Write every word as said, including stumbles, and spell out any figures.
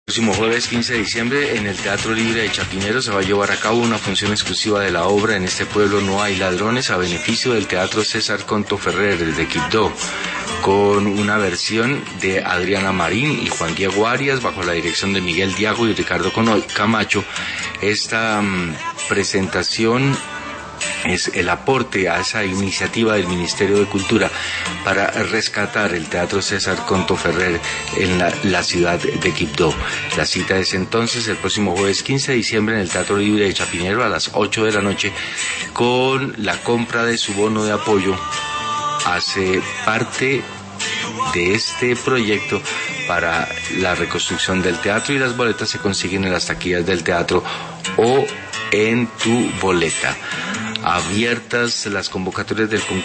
El próximo jueves quince de diciembre en el Teatro Libre de Chapinero se va a llevar a cabo una función exclusiva de la obra En este pueblo no hay ladrones, a beneficio del Teatro César Conto Ferrer de Quibdó, con una versión de Adriana Marín y Juan Diego Arias bajo la dirección de Miguel Diago y Ricardo Camacho. Esta um, presentación es el aporte a esa iniciativa del Ministerio de Cultura para rescatar el Teatro César Conto Ferrer en la, la ciudad de Quibdó. La cita es entonces el próximo jueves quince de diciembre en el Teatro Libre de Chapinero a las ocho de la noche, con la compra de su bono de apoyo. Hace parte de este proyecto para la reconstrucción del teatro, y las boletas se consiguen en las taquillas del teatro o en tu boleta. Abiertas las convocatorias del concurso